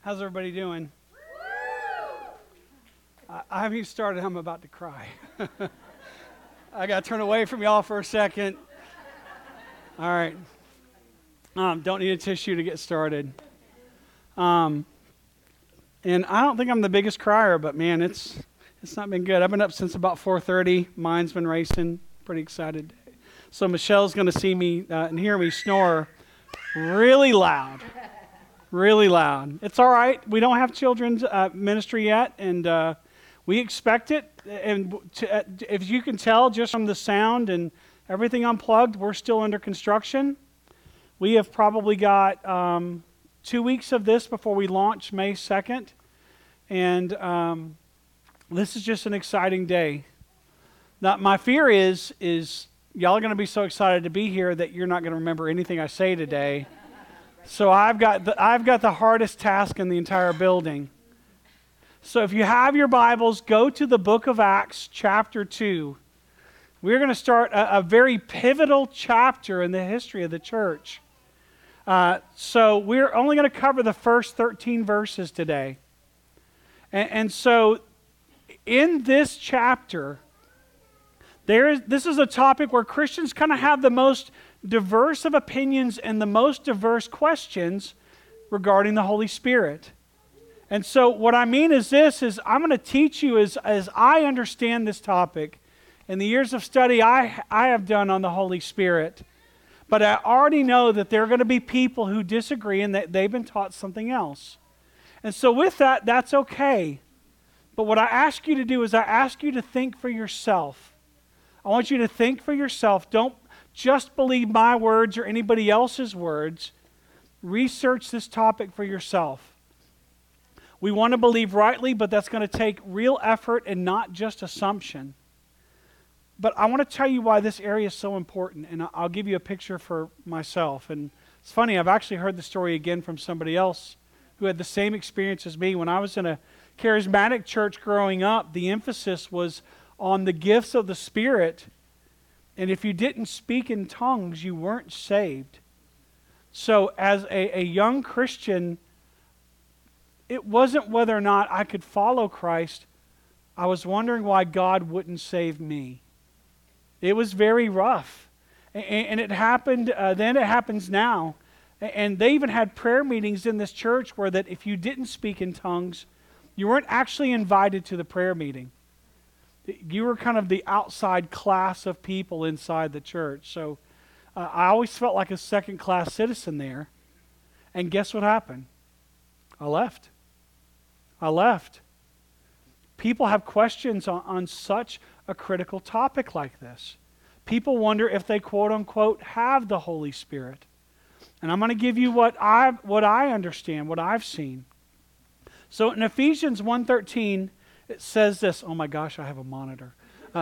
How's everybody doing? I haven't even started. I'm about to cry. I got to turn away from y'all for a second. All right. Don't need a tissue to get started. And I don't think I'm the biggest crier, but man, it's not been good. I've been up since about 4:30. Mine's been racing. Pretty excited. So Michelle's going to see me and hear me snore really loud. Really loud. It's all right. We don't have children's ministry yet, and we expect it. And if you can tell just from the sound and everything unplugged, we're still under construction. We have probably got 2 weeks of this before we launch May 2nd. And this is just an exciting day. Now, my fear is y'all are going to be so excited to be here that you're not going to remember anything I say today. So I've got the hardest task in the entire building. So if you have your Bibles, go to the book of Acts, chapter 2. We're going to start a very pivotal chapter in the history of the church. So we're only going to cover the first 13 verses today. And so in this chapter, this is a topic where Christians kind of have the most diverse of opinions and the most diverse questions regarding the Holy Spirit. And so what I mean is I'm going to teach you as I understand this topic in the years of study I have done on the Holy Spirit. But I already know that there are going to be people who disagree and that they've been taught something else. And so with that, that's okay. But what I ask you to do is I ask you to think for yourself. I want you to think for yourself. Don't just believe my words or anybody else's words. Research this topic for yourself. We want to believe rightly, but that's going to take real effort and not just assumption. But I want to tell you why this area is so important, and I'll give you a picture for myself. And it's funny, I've actually heard the story again from somebody else who had the same experience as me. When I was in a charismatic church growing up, the emphasis was on the gifts of the Spirit. And if you didn't speak in tongues, you weren't saved. So as a young Christian, it wasn't whether or not I could follow Christ. I was wondering why God wouldn't save me. It was very rough. And it happened, then it happens now. And they even had prayer meetings in this church where that if you didn't speak in tongues, you weren't actually invited to the prayer meeting. You were kind of the outside class of people inside the church. So I always felt like a second-class citizen there. And guess what happened? I left. People have questions on such a critical topic like this. People wonder if they quote-unquote have the Holy Spirit. And I'm going to give you what I understand, what I've seen. So in Ephesians 1:13, it says this. Oh my gosh, I have a monitor.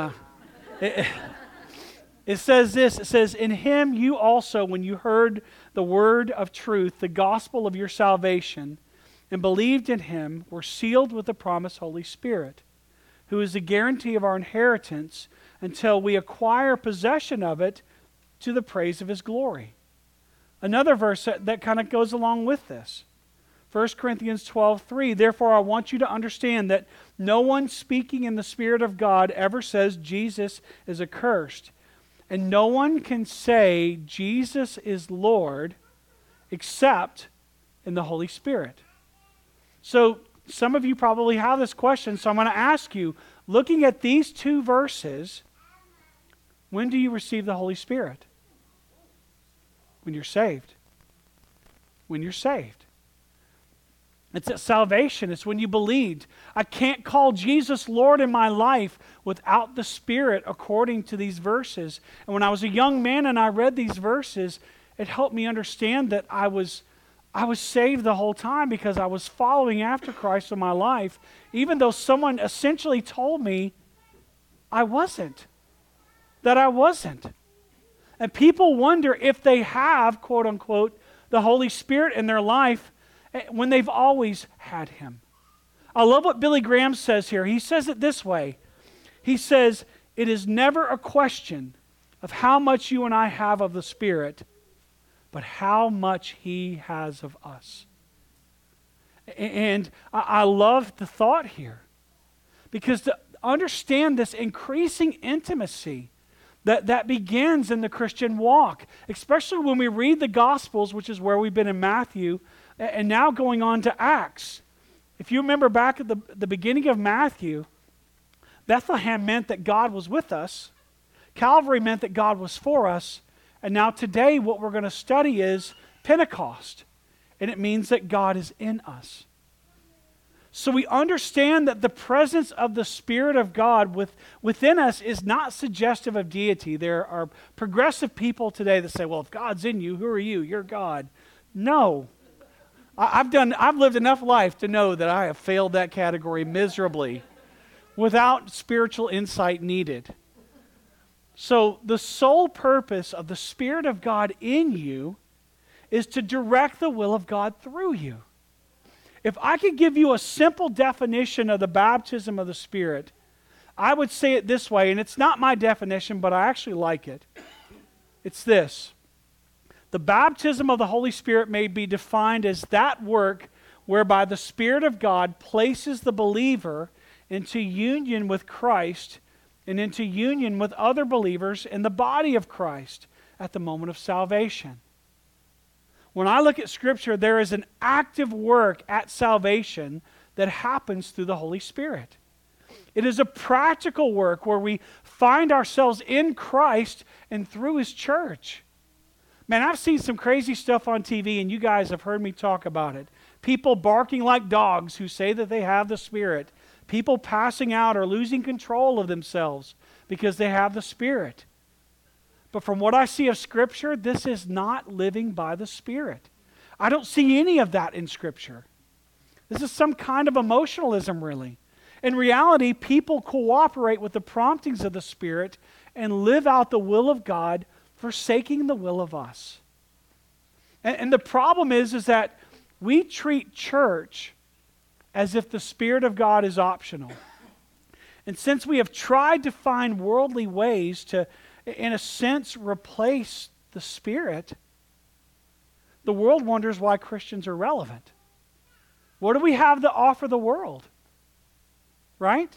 It says this. It says, "In him you also, when you heard the word of truth, the gospel of your salvation, and believed in him, were sealed with the promised Holy Spirit, who is the guarantee of our inheritance until we acquire possession of it to the praise of his glory." Another verse that kind of goes along with this. 1 Corinthians 12:3, "Therefore I want you to understand that no one speaking in the Spirit of God ever says Jesus is accursed. And no one can say Jesus is Lord except in the Holy Spirit." So some of you probably have this question, so I'm going to ask you, looking at these two verses, when do you receive the Holy Spirit? When you're saved. When you're saved. It's at salvation. It's when you believed. I can't call Jesus Lord in my life without the Spirit according to these verses. And when I was a young man and I read these verses, it helped me understand that I was saved the whole time because I was following after Christ in my life, even though someone essentially told me I wasn't. That I wasn't. And people wonder if they have, quote unquote, the Holy Spirit in their life when they've always had him. I love what Billy Graham says here. He says it this way. He says, "It is never a question of how much you and I have of the Spirit, but how much he has of us." And I love the thought here, because to understand this increasing intimacy that begins in the Christian walk, especially when we read the Gospels, which is where we've been in Matthew, and now going on to Acts. If you remember back at the beginning of Matthew, Bethlehem meant that God was with us. Calvary meant that God was for us. And now today what we're going to study is Pentecost. And it means that God is in us. So we understand that the presence of the Spirit of God within us is not suggestive of deity. There are progressive people today that say, well, if God's in you, who are you? You're God. No. I've lived enough life to know that I have failed that category miserably without spiritual insight needed. So the sole purpose of the Spirit of God in you is to direct the will of God through you. If I could give you a simple definition of the baptism of the Spirit, I would say it this way, and it's not my definition, but I actually like it. It's this. The baptism of the Holy Spirit may be defined as that work whereby the Spirit of God places the believer into union with Christ and into union with other believers in the body of Christ at the moment of salvation. When I look at Scripture, there is an active work at salvation that happens through the Holy Spirit. It is a practical work where we find ourselves in Christ and through His church. Man, I've seen some crazy stuff on TV, and you guys have heard me talk about it. People barking like dogs who say that they have the Spirit. People passing out or losing control of themselves because they have the Spirit. But from what I see of Scripture, this is not living by the Spirit. I don't see any of that in Scripture. This is some kind of emotionalism, really. In reality, people cooperate with the promptings of the Spirit and live out the will of God, forsaking the will of us. And the problem is that we treat church as if the Spirit of God is optional. And since we have tried to find worldly ways to, in a sense, replace the Spirit, the world wonders why Christians are relevant. What do we have to offer the world? Right?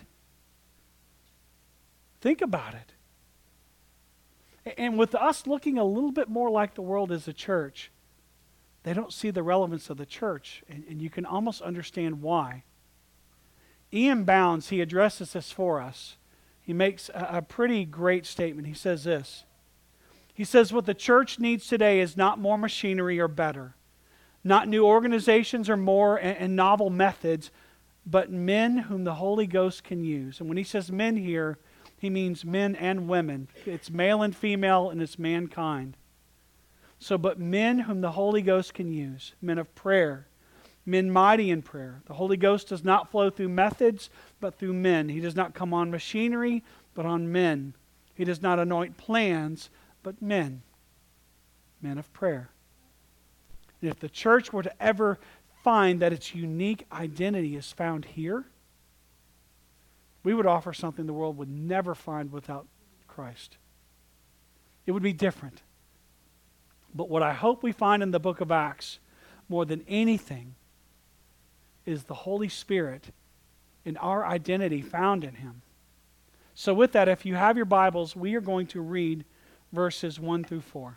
Think about it. And with us looking a little bit more like the world as a church, they don't see the relevance of the church, and you can almost understand why. Ian Bounds, he addresses this for us. He makes a pretty great statement. He says this. He says, what the church needs today is not more machinery or better, not new organizations or more and novel methods, but men whom the Holy Ghost can use. And when he says men here, he means men and women. It's male and female, and it's mankind. So, but men whom the Holy Ghost can use, men of prayer, men mighty in prayer. The Holy Ghost does not flow through methods, but through men. He does not come on machinery, but on men. He does not anoint plans, but men. Men of prayer. And if the church were to ever find that its unique identity is found here, we would offer something the world would never find without Christ. It would be different. But what I hope we find in the book of Acts, more than anything, is the Holy Spirit and our identity found in Him. So with that, if you have your Bibles, we are going to read verses 1 through 4.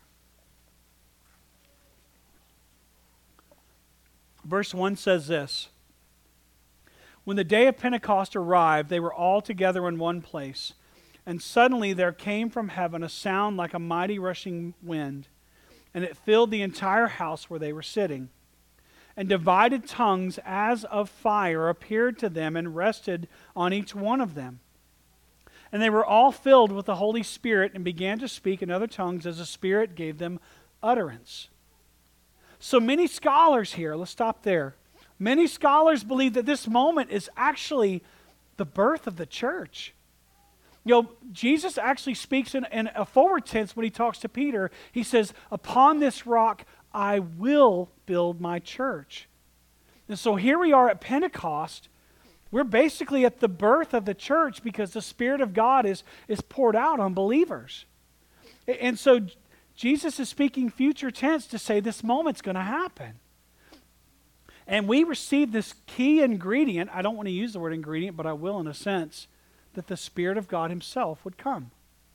Verse 1 says this. When the day of Pentecost arrived, they were all together in one place. And suddenly there came from heaven a sound like a mighty rushing wind, and it filled the entire house where they were sitting. And divided tongues as of fire appeared to them and rested on each one of them. And they were all filled with the Holy Spirit and began to speak in other tongues as the Spirit gave them utterance. So many scholars here, let's stop there. Many scholars believe that this moment is actually the birth of the church. You know, Jesus actually speaks in a forward tense when He talks to Peter. He says, upon this rock I will build my church. And so here we are at Pentecost. We're basically at the birth of the church because the Spirit of God is poured out on believers. And so Jesus is speaking future tense to say this moment's going to happen. And we receive this key ingredient. I don't want to use the word ingredient, but I will in a sense, that the Spirit of God himself would come.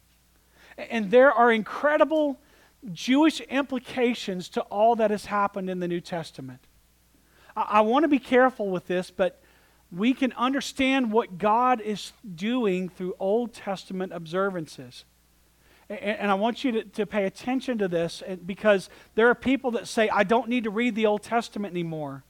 And there are incredible Jewish implications to all that has happened in the New Testament. I want to be careful with this, but we can understand what God is doing through Old Testament observances. And I want you to pay attention to this, because there are people that say, I don't need to read the Old Testament anymore.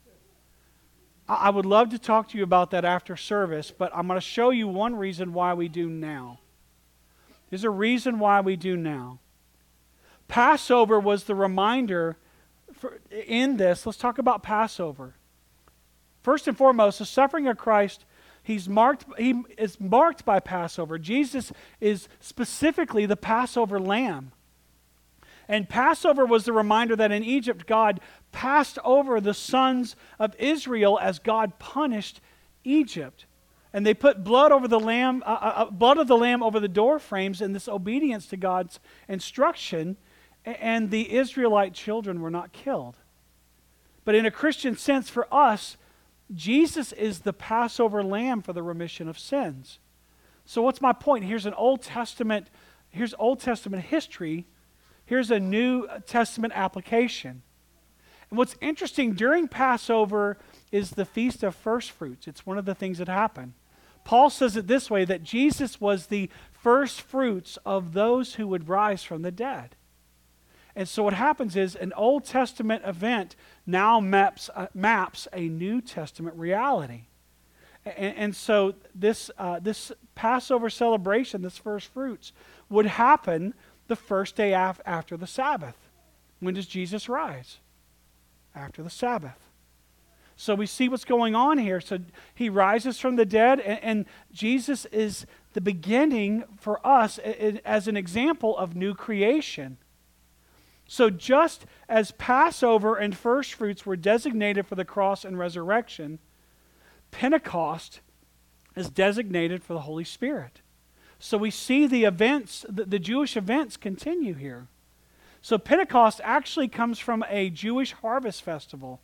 I would love to talk to you about that after service, but I'm going to show you one reason why we do now. There's a reason why we do now. Passover was the reminder in this. Let's talk about Passover. First and foremost, the suffering of Christ, he is marked by Passover. Jesus is specifically the Passover lamb. And Passover was the reminder that in Egypt, God passed over the sons of Israel as God punished Egypt. And they put blood over the lamb, blood of the lamb over the door frames in this obedience to God's instruction, and the Israelite children were not killed. But in a Christian sense, for us, Jesus is the Passover lamb for the remission of sins. So what's my point? Here's Old Testament history. Here's a New Testament application. And what's interesting, during Passover is the Feast of First Fruits. It's one of the things that happen. Paul says it this way, that Jesus was the first fruits of those who would rise from the dead. And so what happens is an Old Testament event now maps a New Testament reality. And so this Passover celebration, this first fruits, would happen the first day after the Sabbath. When does Jesus rise? After the Sabbath. So we see what's going on here. So he rises from the dead, and Jesus is the beginning for us as an example of new creation. So just as Passover and first fruits were designated for the cross and resurrection, Pentecost is designated for the Holy Spirit. So we see the events, the Jewish events continue here. So Pentecost actually comes from a Jewish harvest festival.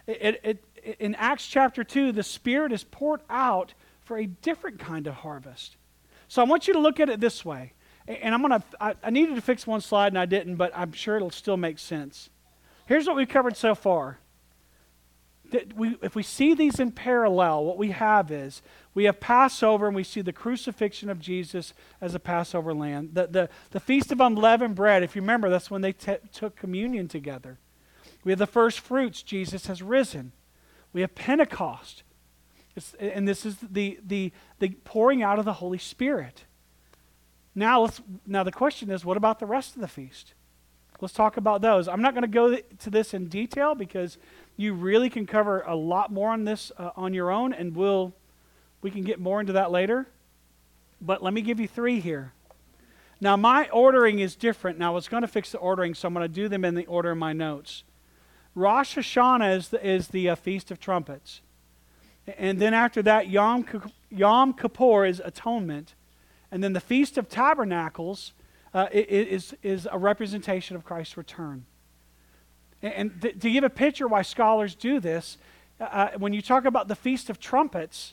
In Acts chapter 2, the Spirit is poured out for a different kind of harvest. So I want you to look at it this way. And I needed to fix one slide and I didn't, but I'm sure it'll still make sense. Here's what we've covered so far. If we see these in parallel, what we have is, we have Passover and we see the crucifixion of Jesus as a Passover lamb. The Feast of Unleavened Bread, if you remember, that's when they took communion together. We have the first fruits, Jesus has risen. We have Pentecost. And this is the pouring out of the Holy Spirit. Now the question is, what about the rest of the feast? Let's talk about those. I'm not going to go to this in detail because you really can cover a lot more on this on your own, and we can get more into that later. But let me give you 3 here. Now my ordering is different. Now I was going to fix the ordering, so I'm going to do them in the order in my notes. Rosh Hashanah is the Feast of Trumpets. And then after that, Yom Kippur is Atonement. And then the Feast of Tabernacles is a representation of Christ's return. And to give a picture why scholars do this, when you talk about the Feast of Trumpets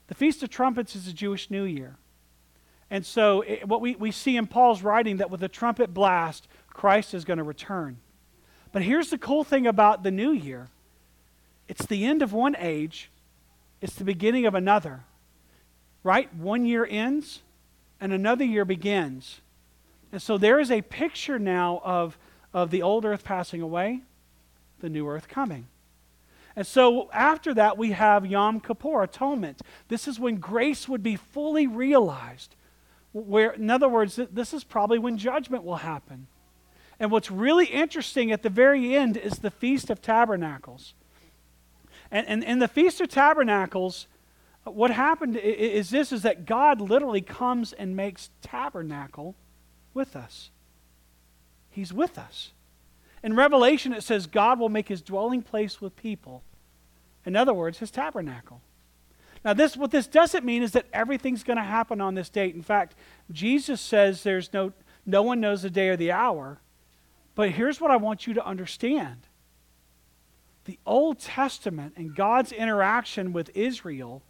is a Jewish New Year. And so what we see in Paul's writing, that with a trumpet blast, Christ is going to return. But here's the cool thing about the New Year. It's the end of one age. It's the beginning of another. Right? One year ends and another year begins. And so there is a picture now of the old earth passing away, the new earth coming. And so after that we have Yom Kippur, Atonement. This is when grace would be fully realized. In other words, this is probably when judgment will happen. And what's really interesting at the very end is the Feast of Tabernacles. And in the Feast of Tabernacles, what happened is that God literally comes and makes tabernacle with us. He's with us. In Revelation it says God will make his dwelling place with people. In other words, his tabernacle. Now what this doesn't mean is that everything's going to happen on this date. In fact, Jesus says there's no one knows the day or the hour. But here's what I want you to understand. The Old Testament and God's interaction with Israel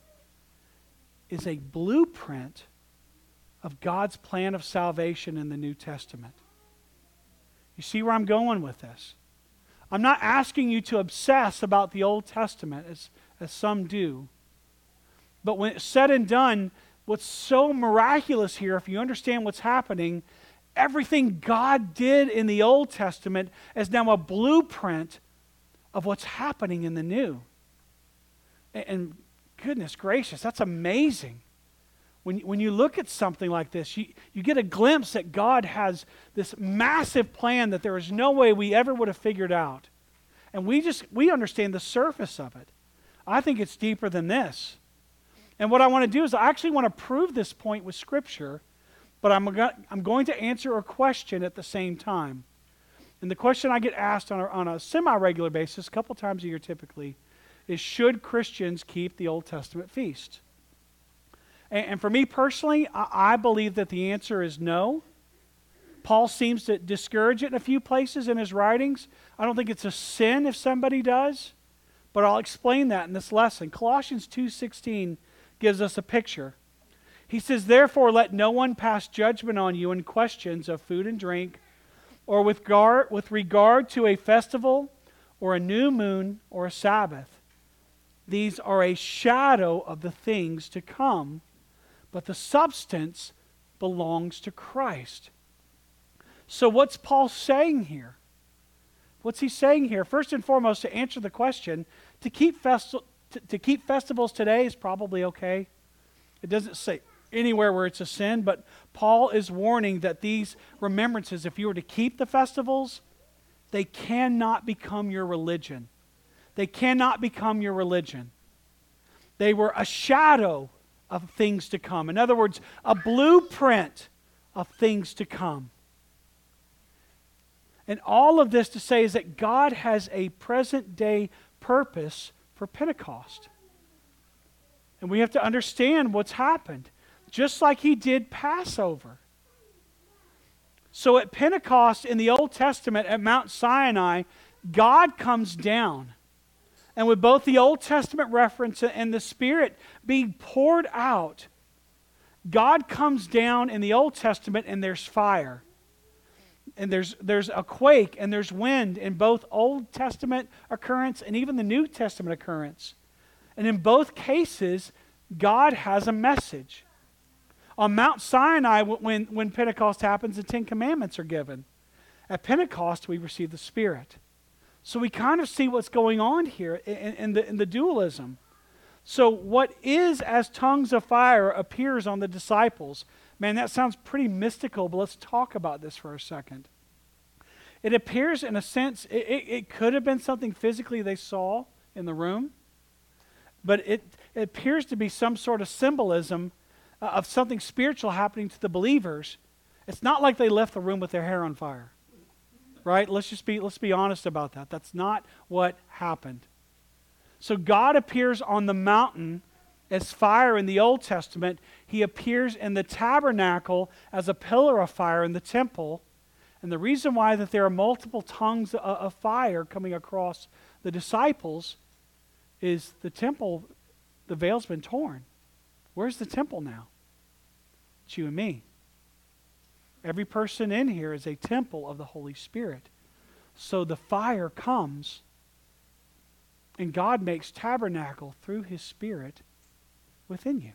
is a blueprint of God's plan of salvation in the New Testament. You see where I'm going with this? I'm not asking you to obsess about the Old Testament as some do. But when it's said and done, what's so miraculous here, if you understand what's happening, everything God did in the Old Testament is now a blueprint of what's happening in the New. And goodness gracious, that's amazing. When you look at something like this, you get a glimpse that God has this massive plan that there is no way we ever would have figured out. And we understand the surface of it. I think it's deeper than this. And what I want to do is I actually want to prove this point with Scripture, but I'm going to answer a question at the same time. And the question I get asked on a semi-regular basis, a couple times a year typically, is should Christians keep the Old Testament feast? And for me personally, I believe that the answer is no. Paul seems to discourage it in a few places in his writings. I don't think it's a sin if somebody does, but I'll explain that in this lesson. Colossians 2:16 gives us a picture. He says, "Therefore let no one pass judgment on you in questions of food and drink, or with regard to a festival, or a new moon, or a Sabbath. These are a shadow of the things to come, but the substance belongs to Christ." So what's Paul saying here? What's he saying here? First and foremost, to answer the question, to keep festivals today is probably okay. It doesn't say anywhere where it's a sin, but Paul is warning that these remembrances, if you were to keep the festivals, they cannot become your religion. They cannot become your religion. They were a shadow of things to come. In other words, a blueprint of things to come. And all of this to say is that God has a present day purpose for Pentecost. And we have to understand what's happened, just like He did Passover. So at Pentecost in the Old Testament at Mount Sinai, God comes down. And with both the Old Testament reference and the Spirit being poured out, God comes down in the Old Testament and there's fire. And there's a quake and there's wind in both Old Testament occurrence and even the New Testament occurrence. And in both cases, God has a message. On Mount Sinai, when Pentecost happens, the Ten Commandments are given. At Pentecost, we receive the Spirit. So we kind of see what's going on here in the dualism. So what is as tongues of fire appears on the disciples. Man, that sounds pretty mystical, but let's talk about this for a second. It appears in a sense, it could have been something physically they saw in the room, but it appears to be some sort of symbolism of something spiritual happening to the believers. It's not like they left the room with their hair on fire. Right? Let's be honest about that. That's not what happened. So God appears on the mountain as fire in the Old Testament. He appears in the tabernacle as a pillar of fire in the temple. And the reason why that there are multiple tongues of fire coming across the disciples is the temple, the veil's been torn. Where's the temple now? It's you and me. Every person in here is a temple of the Holy Spirit. So the fire comes and God makes tabernacle through His Spirit within you.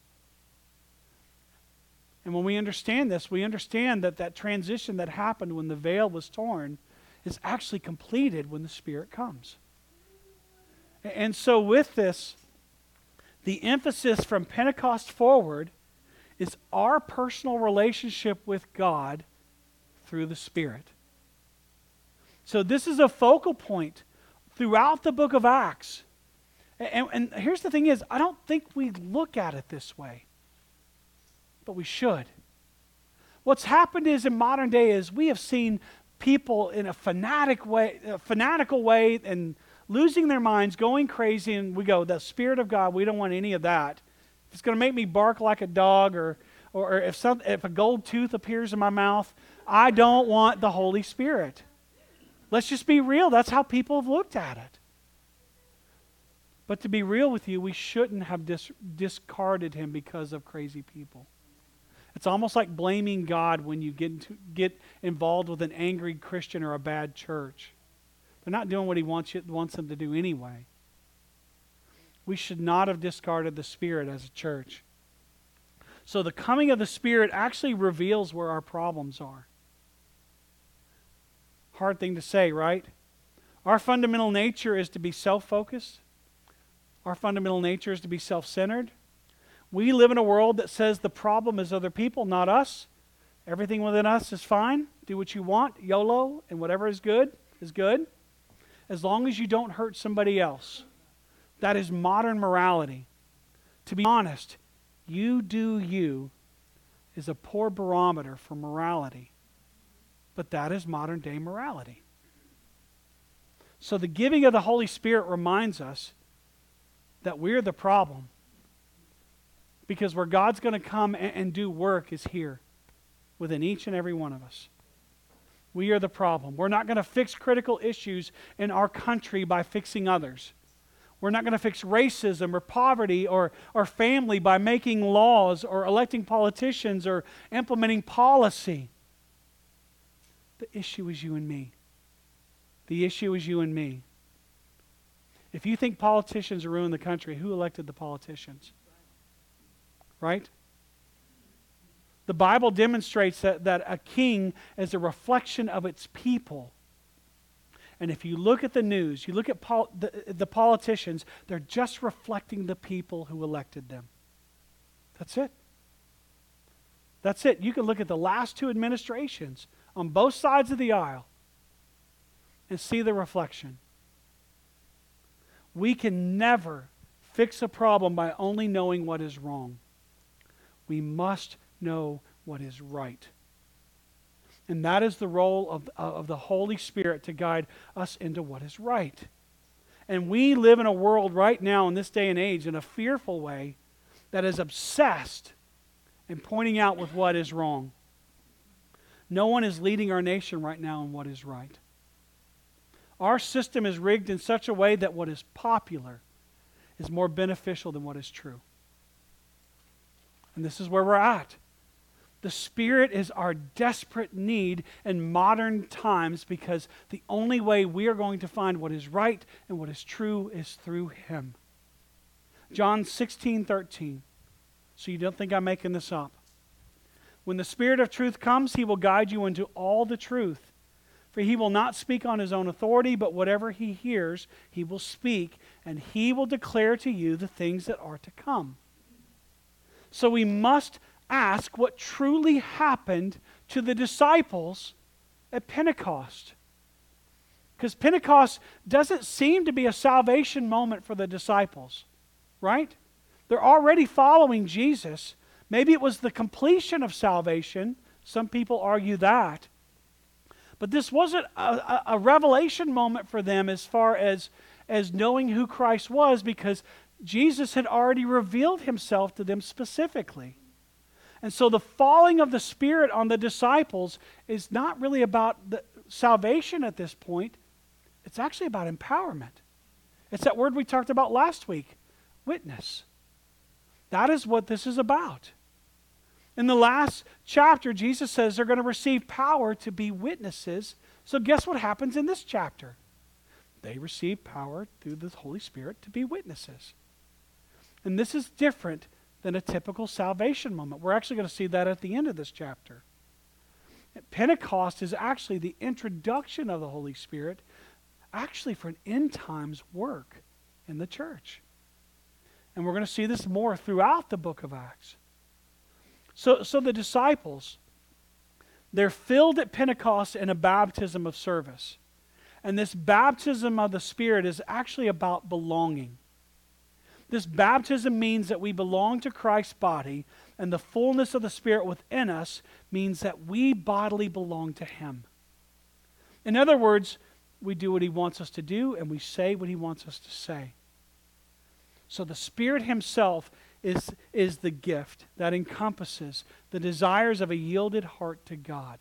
And when we understand this, we understand that that transition that happened when the veil was torn is actually completed when the Spirit comes. And so with this, the emphasis from Pentecost forward is our personal relationship with God through the Spirit. So this is a focal point throughout the book of Acts. And here's the thing is, I don't think we look at it this way, but we should. What's happened is in modern day is we have seen people in a fanatical way and losing their minds, going crazy, and we go, the Spirit of God, we don't want any of that. If it's going to make me bark like a dog or if a gold tooth appears in my mouth, I don't want the Holy Spirit. Let's just be real. That's how people have looked at it. But to be real with you, we shouldn't have discarded him because of crazy people. It's almost like blaming God when you get involved with an angry Christian or a bad church. They're not doing what he wants them to do anyway. We should not have discarded the Spirit as a church. So the coming of the Spirit actually reveals where our problems are. Hard thing to say, right? Our fundamental nature is to be self-focused. Our fundamental nature is to be self-centered. We live in a world that says the problem is other people, not us. Everything within us is fine. Do what you want, YOLO, and whatever is good, as long as you don't hurt somebody else. That is modern morality. To be honest, you do you is a poor barometer for morality. But that is modern day morality. So the giving of the Holy Spirit reminds us that we're the problem. Because where God's going to come and do work is here within each and every one of us. We are the problem. We're not going to fix critical issues in our country by fixing others. We're not going to fix racism or poverty or family by making laws or electing politicians or implementing policy. The issue is you and me. The issue is you and me. If you think politicians ruin the country, who elected the politicians? Right? The Bible demonstrates that a king is a reflection of its people. And if you look at the news, you look at the politicians, they're just reflecting the people who elected them. That's it. That's it. You can look at the last two administrations on both sides of the aisle and see the reflection. We can never fix a problem by only knowing what is wrong. We must know what is right. And that is the role of the Holy Spirit to guide us into what is right. And we live in a world right now in this day and age in a fearful way that is obsessed in pointing out with what is wrong. No one is leading our nation right now in what is right. Our system is rigged in such a way that what is popular is more beneficial than what is true. And this is where we're at. The Spirit is our desperate need in modern times because the only way we are going to find what is right and what is true is through Him. John 16:13. So you don't think I'm making this up. When the Spirit of truth comes, He will guide you into all the truth. For He will not speak on His own authority, but whatever He hears, He will speak, and He will declare to you the things that are to come. So we must ask what truly happened to the disciples at Pentecost. Because Pentecost doesn't seem to be a salvation moment for the disciples, right? They're already following Jesus. Maybe it was the completion of salvation. Some people argue that. But this wasn't a revelation moment for them as far as knowing who Christ was, because Jesus had already revealed Himself to them specifically. And so the falling of the Spirit on the disciples is not really about the salvation at this point. It's actually about empowerment. It's that word we talked about last week, witness. That is what this is about. In the last chapter, Jesus says they're going to receive power to be witnesses. So guess what happens in this chapter? They receive power through the Holy Spirit to be witnesses. And this is different than a typical salvation moment. We're actually going to see that at the end of this chapter. Pentecost is actually the introduction of the Holy Spirit, actually for an end times work in the church. And we're going to see this more throughout the book of Acts. So the disciples, they're filled at Pentecost in a baptism of service. And this baptism of the Spirit is actually about belonging. This baptism means that we belong to Christ's body, and the fullness of the Spirit within us means that we bodily belong to Him. In other words, we do what He wants us to do, and we say what He wants us to say. So the Spirit Himself is the gift that encompasses the desires of a yielded heart to God.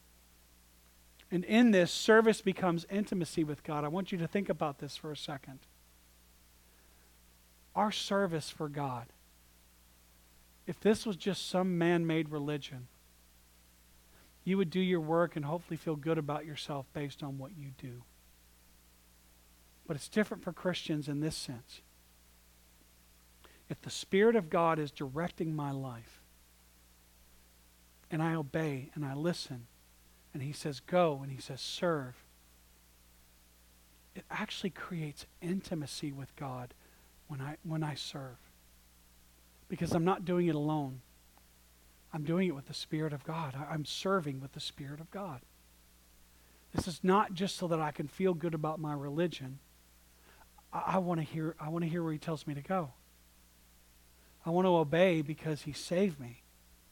And in this, service becomes intimacy with God. I want you to think about this for a second. our service for God, if this was just some man-made religion, you would do your work and hopefully feel good about yourself based on what you do. But it's different for Christians in this sense. If the Spirit of God is directing my life, and I obey and I listen, and He says go and He says serve, it actually creates intimacy with God when I serve. Because I'm not doing it alone. I'm doing it with the Spirit of God. I'm serving with the Spirit of God. This is not just so that I can feel good about my religion. I want to hear where He tells me to go. I want to obey because He saved me.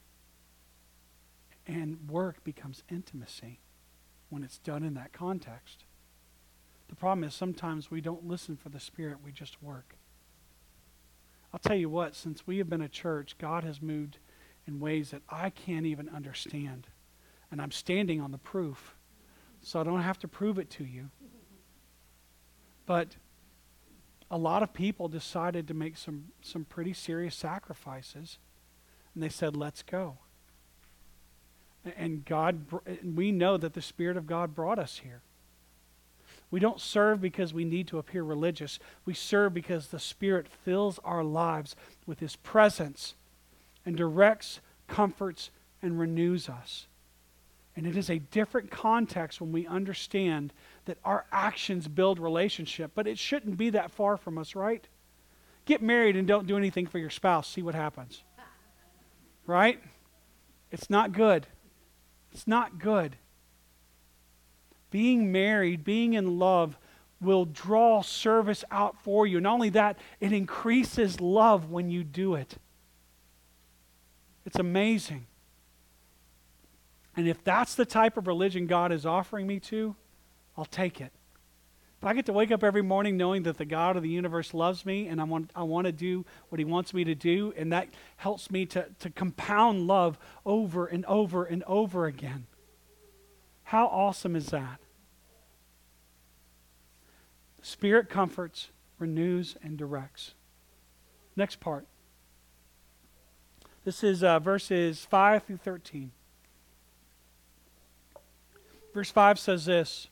And work becomes intimacy when it's done in that context. The problem is sometimes we don't listen for the Spirit, we just work. I'll tell you what, since we have been a church, God has moved in ways that I can't even understand. And I'm standing on the proof, so I don't have to prove it to you. But a lot of people decided to make some pretty serious sacrifices, and they said, let's go. And we know that the Spirit of God brought us here. We don't serve because we need to appear religious. We serve because the Spirit fills our lives with His presence and directs, comforts, and renews us. And it is a different context when we understand that our actions build relationship. But it shouldn't be that far from us, right? Get married and don't do anything for your spouse. See what happens. Right? It's not good. It's not good. Being married, being in love, will draw service out for you. Not only that, it increases love when you do it. It's amazing. And if that's the type of religion God is offering me to, I'll take it. If I get to wake up every morning knowing that the God of the universe loves me and I want to do what He wants me to do, and that helps me to compound love over and over and over again. How awesome is that? The Spirit comforts, renews, and directs. Next part. This is verses 5 through 13. Verse 5 says this: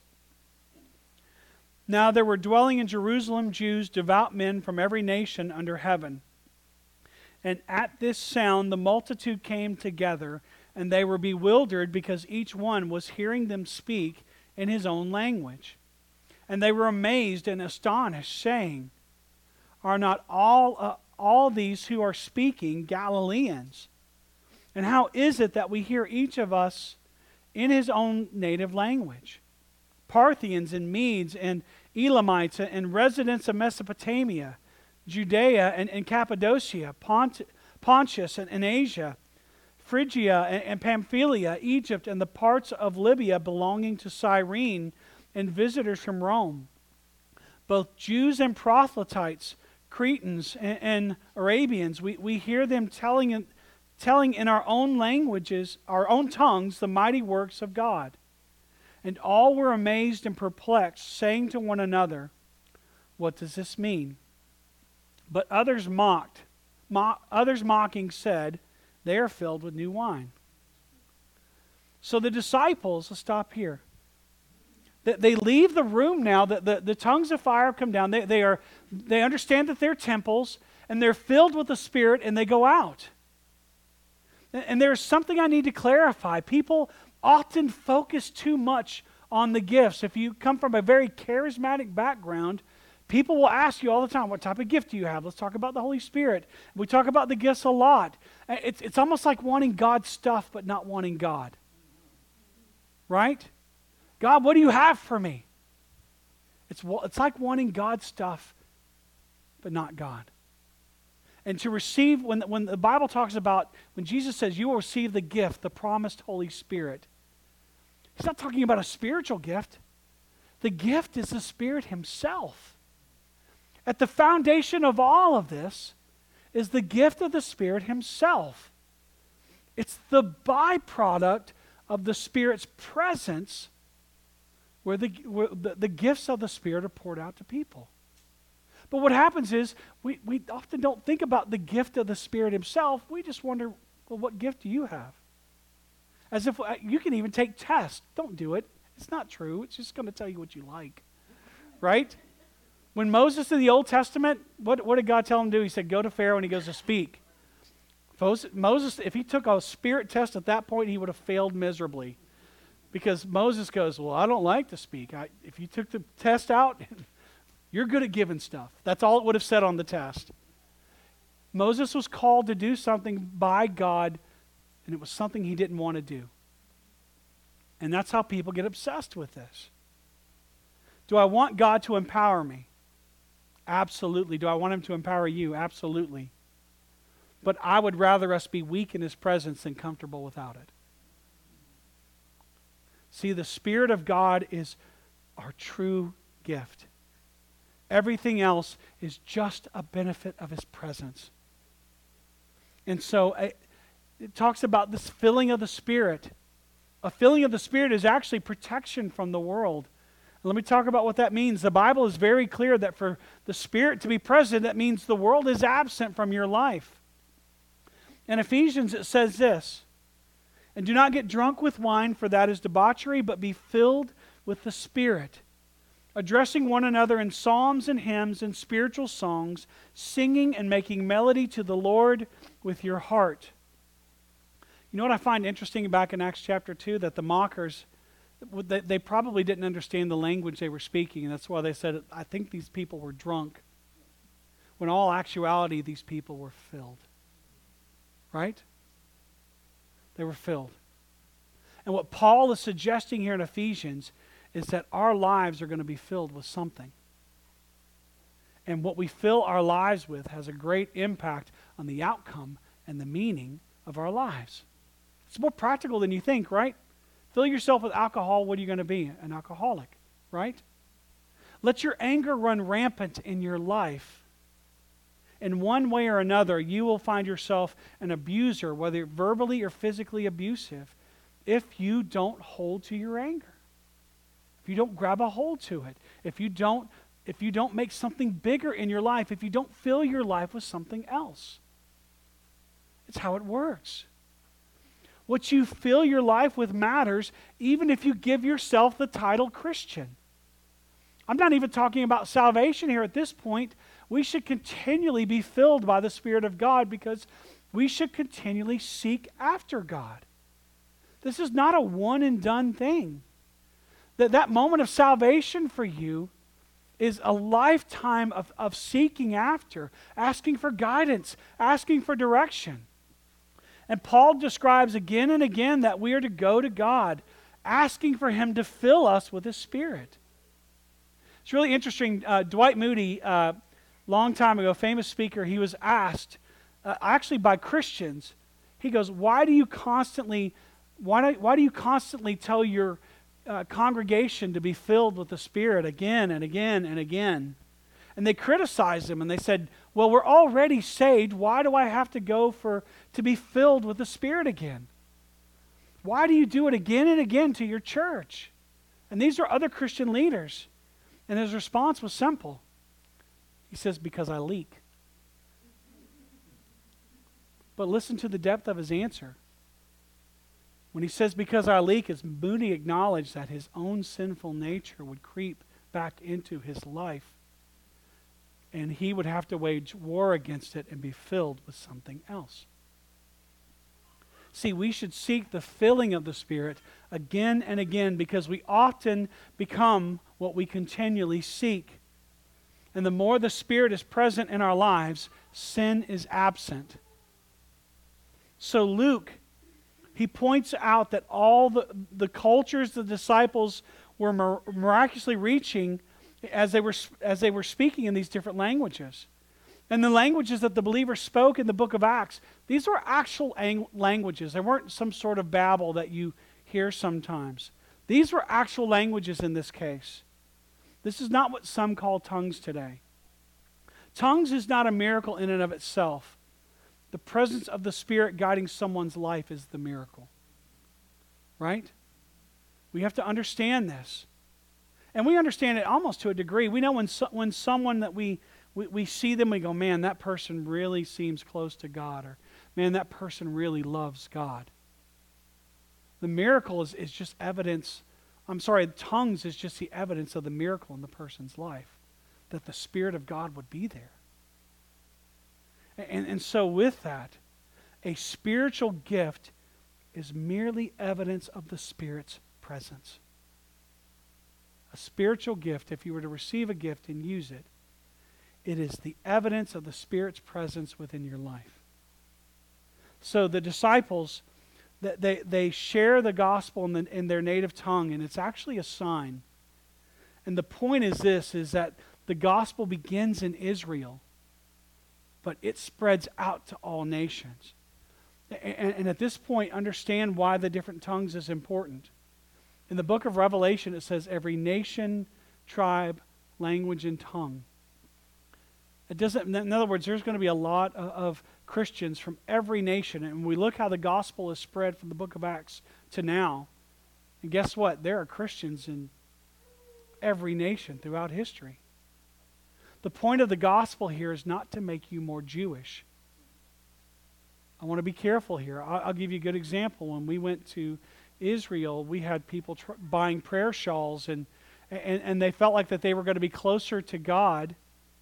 Now there were dwelling in Jerusalem Jews, devout men from every nation under heaven. And at this sound the multitude came together, and they were bewildered because each one was hearing them speak in his own language. And they were amazed and astonished, saying, Are not all these who are speaking Galileans? And how is it that we hear each of us in his own native language? Parthians and Medes and Elamites and residents of Mesopotamia, Judea and Cappadocia, Pontus and Asia, Phrygia and Pamphylia, Egypt and the parts of Libya belonging to Cyrene, and visitors from Rome, both Jews and proselytes, Cretans and Arabians. We hear them telling in our own languages, our own tongues, the mighty works of God. And all were amazed and perplexed, saying to one another, What does this mean? But others mocking said, They are filled with new wine. So the disciples, let's stop here. They leave the room now. The tongues of fire come down. They understand that they're temples, and they're filled with the Spirit, and they go out. And there's something I need to clarify. People often focus too much on the gifts. If you come from a very charismatic background, people will ask you all the time, what type of gift do you have? Let's talk about the Holy Spirit. We talk about the gifts a lot. It's almost like wanting God's stuff but not wanting God. Right? God, what do you have for me? It's like wanting God's stuff but not God. And to receive, when the Bible talks about, when Jesus says you will receive the gift, the promised Holy Spirit, He's not talking about a spiritual gift. The gift is the Spirit Himself. At the foundation of all of this is the gift of the Spirit Himself. It's the byproduct of the Spirit's presence where the gifts of the Spirit are poured out to people. But what happens is we often don't think about the gift of the Spirit himself. We just wonder, well, what gift do you have? As if you can even take tests. Don't do it. It's not true. It's just going to tell you what you like. Right? When Moses in the Old Testament, what did God tell him to do? He said, go to Pharaoh and he goes to speak. Moses, if he took a spirit test at that point, he would have failed miserably. Because Moses goes, well, I don't like to speak. If you took the test out, you're good at giving stuff. That's all it would have said on the test. Moses was called to do something by God, and it was something he didn't want to do. And that's how people get obsessed with this. Do I want God to empower me? Absolutely. Do I want him to empower you? Absolutely. But I would rather us be weak in his presence than comfortable without it. See, the Spirit of God is our true gift. Everything else is just a benefit of his presence. And so it talks about this filling of the Spirit. A filling of the Spirit is actually protection from the world. Let me talk about what that means. The Bible is very clear that for the Spirit to be present, that means the world is absent from your life. In Ephesians it says this, and do not get drunk with wine, for that is debauchery, but be filled with the Spirit, addressing one another in psalms and hymns and spiritual songs, singing and making melody to the Lord with your heart. You know what I find interesting back in Acts chapter 2? That the mockers, they probably didn't understand the language they were speaking, and that's why they said, I think these people were drunk. When in all actuality, these people were filled. Right? They were filled. And what Paul is suggesting here in Ephesians is that our lives are going to be filled with something. And what we fill our lives with has a great impact on the outcome and the meaning of our lives. It's more practical than you think, right? Fill yourself with alcohol, what are you going to be? An alcoholic, right? Let your anger run rampant in your life. In one way or another, you will find yourself an abuser, whether verbally or physically abusive, if you don't hold to your anger. If you don't grab a hold to it. If you don't make something bigger in your life. If you don't fill your life with something else. It's how it works. What you fill your life with matters, even if you give yourself the title Christian. I'm not even talking about salvation here at this point. We should continually be filled by the Spirit of God because we should continually seek after God. This is not a one and done thing. That moment of salvation for you is a lifetime of seeking after, asking for guidance, asking for direction. And Paul describes again and again that we are to go to God, asking for him to fill us with his Spirit. It's really interesting. Dwight Moody, long time ago, famous speaker, he was asked, actually by Christians, he goes, why do you constantly tell your congregation to be filled with the Spirit again and again and again? And they criticized him and they said, well, we're already saved. Why do I have to go to be filled with the Spirit again? Why do you do it again and again to your church? And these are other Christian leaders. And his response was simple. He says, because I leak. But listen to the depth of his answer. When he says, because I leak, it's Moody acknowledged that his own sinful nature would creep back into his life. And he would have to wage war against it and be filled with something else. See, we should seek the filling of the Spirit again and again because we often become what we continually seek. And the more the Spirit is present in our lives, sin is absent. So Luke, he points out that all the cultures the disciples were miraculously reaching as they were speaking in these different languages. And the languages that the believers spoke in the book of Acts, these were actual languages. They weren't some sort of babble that you hear sometimes. These were actual languages in this case. This is not what some call tongues today. Tongues is not a miracle in and of itself. The presence of the Spirit guiding someone's life is the miracle. Right? We have to understand this. And we understand it almost to a degree. We know when someone that we we see them, we go, man, that person really seems close to God, or man, that person really loves God. The miracle is just evidence. Tongues is just the evidence of the miracle in the person's life, that the Spirit of God would be there. And so with that, a spiritual gift is merely evidence of the Spirit's presence. A spiritual gift, if you were to receive a gift and use it, it is the evidence of the Spirit's presence within your life. So the disciples, they share the gospel in their native tongue, and it's actually a sign. And the point is this, is that the gospel begins in Israel, but it spreads out to all nations. And at this point, understand why the different tongues is important. In the book of Revelation, it says every nation, tribe, language, and tongue. It doesn't. In other words, there's going to be a lot of Christians from every nation. And when we look how the gospel is spread from the book of Acts to now, and guess what? There are Christians in every nation throughout history. The point of the gospel here is not to make you more Jewish. I want to be careful here. I'll give you a good example. When we went to Israel, we had people buying prayer shawls, and they felt like that they were going to be closer to God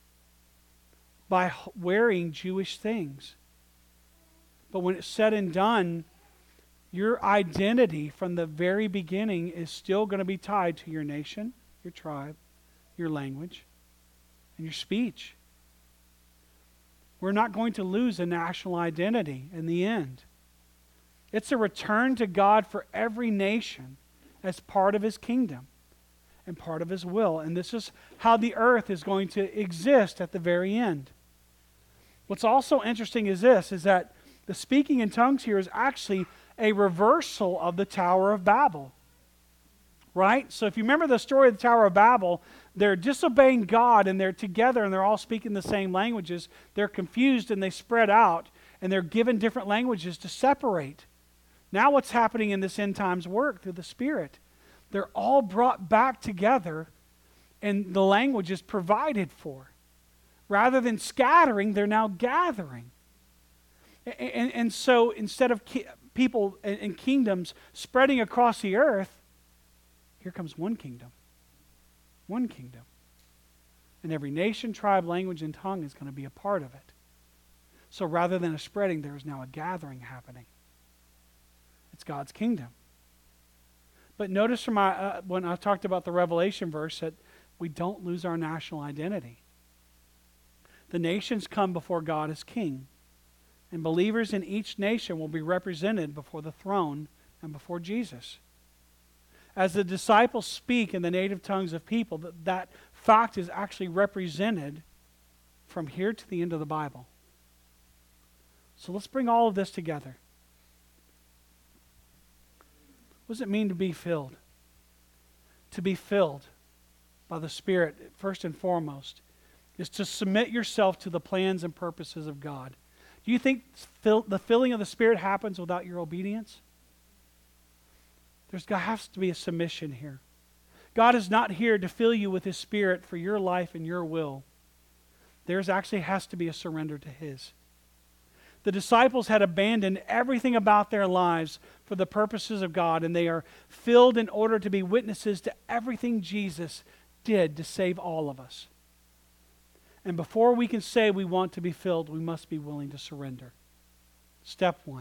by wearing Jewish things. But when it's said and done, your identity from the very beginning is still going to be tied to your nation, your tribe, your language, and your speech. We're not going to lose a national identity in the end. It's a return to God for every nation as part of His kingdom and part of His will. And this is how the earth is going to exist at the very end. What's also interesting is this, is that the speaking in tongues here is actually a reversal of the Tower of Babel. Right? So if you remember the story of the Tower of Babel, they're disobeying God and they're together and they're all speaking the same languages. They're confused and they spread out and they're given different languages to separate. Now what's happening in this end times work through the Spirit? They're all brought back together and the language is provided for. Rather than scattering, they're now gathering. And so instead of people and kingdoms spreading across the earth, here comes one kingdom. One kingdom. And every nation, tribe, language, and tongue is going to be a part of it. So rather than a spreading, there is now a gathering happening. It's God's kingdom. But notice from when I talked about the Revelation verse that we don't lose our national identity. The nations come before God as king. And believers in each nation will be represented before the throne and before Jesus. As the disciples speak in the native tongues of people, that fact is actually represented from here to the end of the Bible. So let's bring all of this together. What does it mean to be filled? To be filled by the Spirit, first and foremost, is to submit yourself to the plans and purposes of God. Do you think the filling of the Spirit happens without your obedience? There has to be a submission here. God is not here to fill you with His Spirit for your life and your will. There actually has to be a surrender to His. The disciples had abandoned everything about their lives for the purposes of God, and they are filled in order to be witnesses to everything Jesus did to save all of us. And before we can say we want to be filled, we must be willing to surrender. Step one.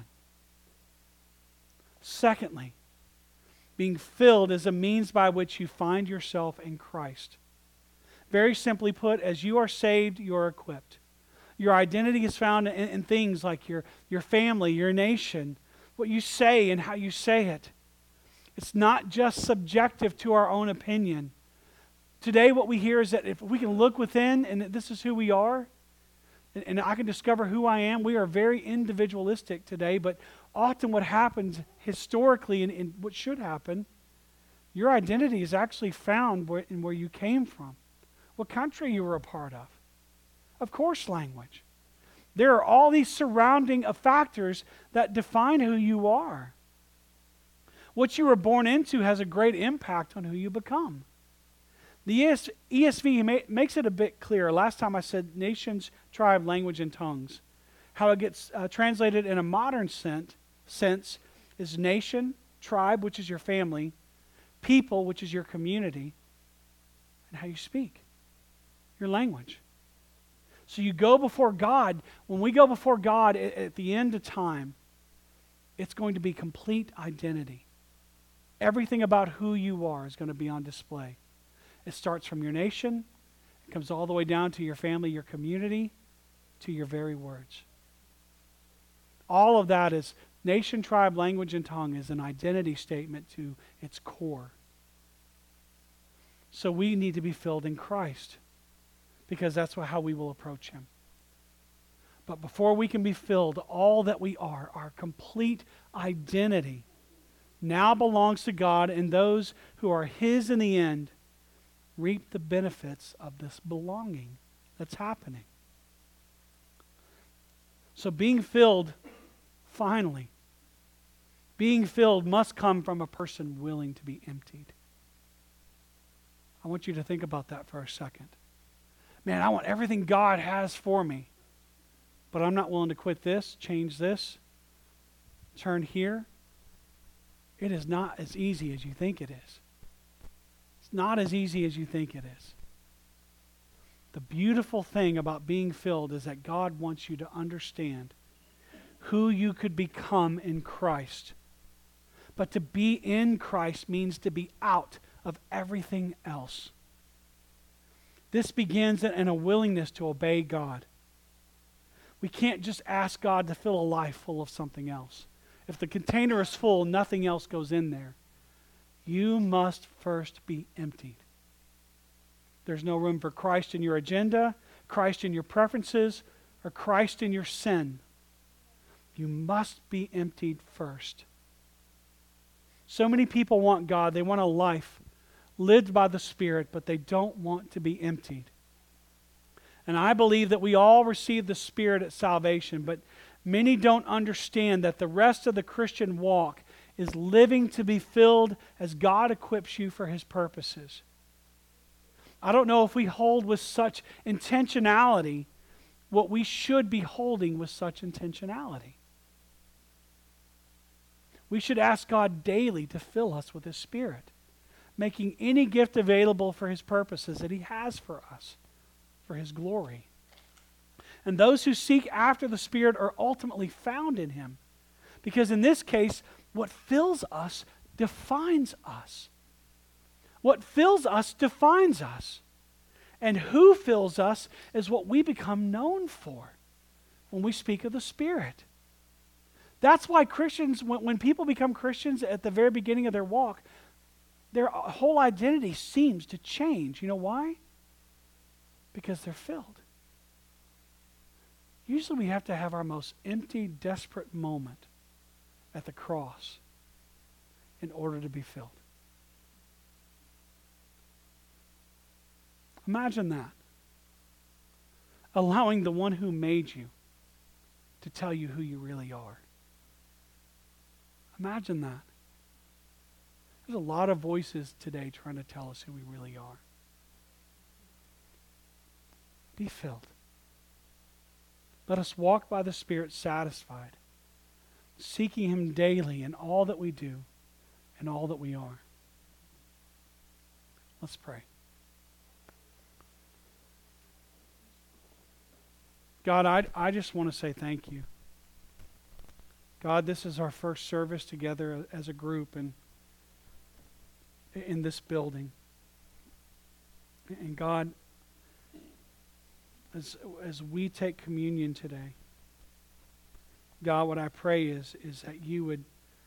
Secondly, being filled is a means by which you find yourself in Christ. Very simply put, as you are saved, you are equipped. Your identity is found in things like your family, your nation, what you say and how you say it. It's not just subjective to our own opinion. Today what we hear is that if we can look within and this is who we are, and I can discover who I am, we are very individualistic today, but often what happens historically and what should happen, your identity is actually found in where you came from, what country you were a part of. Of course, language. There are all these surrounding factors that define who you are. What you were born into has a great impact on who you become. The ESV makes it a bit clearer. Last time I said nations, tribe, language, and tongues. How it gets translated in a modern sense is nation, tribe, which is your family, people, which is your community, and how you speak, your language. So you go before God. When we go before God at the end of time, it's going to be complete identity. Everything about who you are is going to be on display. It starts from your nation, it comes all the way down to your family, your community, to your very words. All of that is nation, tribe, language, and tongue is an identity statement to its core. So we need to be filled in Christ, because that's how we will approach Him. But before we can be filled, all that we are, our complete identity, now belongs to God, and those who are His in the end reap the benefits of this belonging that's happening. So being filled, finally, being filled must come from a person willing to be emptied. I want you to think about that for a second. Man, I want everything God has for me, but I'm not willing to quit this, change this, turn here. It is not as easy as you think it is. It's not as easy as you think it is. The beautiful thing about being filled is that God wants you to understand who you could become in Christ. But to be in Christ means to be out of everything else. This begins in a willingness to obey God. We can't just ask God to fill a life full of something else. If the container is full, nothing else goes in there. You must first be emptied. There's no room for Christ in your agenda, Christ in your preferences, or Christ in your sin. You must be emptied first. So many people want God. They want a life lived by the Spirit, but they don't want to be emptied. And I believe that we all receive the Spirit at salvation, but many don't understand that the rest of the Christian walk is living to be filled as God equips you for His purposes. I don't know if we hold with such intentionality what we should be holding with such intentionality. We should ask God daily to fill us with His Spirit, making any gift available for His purposes that He has for us, for His glory. And those who seek after the Spirit are ultimately found in Him. Because in this case, what fills us defines us. What fills us defines us. And who fills us is what we become known for when we speak of the Spirit. That's why Christians, when people become Christians at the very beginning of their walk, their whole identity seems to change. You know why? Because they're filled. Usually we have to have our most empty, desperate moment at the cross in order to be filled. Imagine that. Allowing the one who made you to tell you who you really are. Imagine that. There's a lot of voices today trying to tell us who we really are. Be filled. Let us walk by the Spirit satisfied, seeking Him daily in all that we do and all that we are. Let's pray. God, I just want to say thank you. God, this is our first service together as a group in this building. And God, as we take communion today, God, what I pray is that you would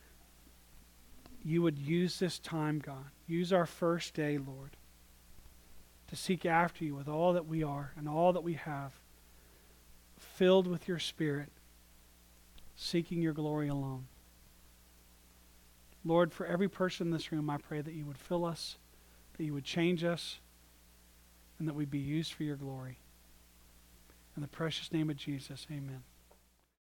use this time, God. Use our first day, Lord, to seek after you with all that we are and all that we have, filled with your Spirit, seeking your glory alone. Lord, for every person in this room, I pray that you would fill us, that you would change us, and that we'd be used for your glory. In the precious name of Jesus, amen.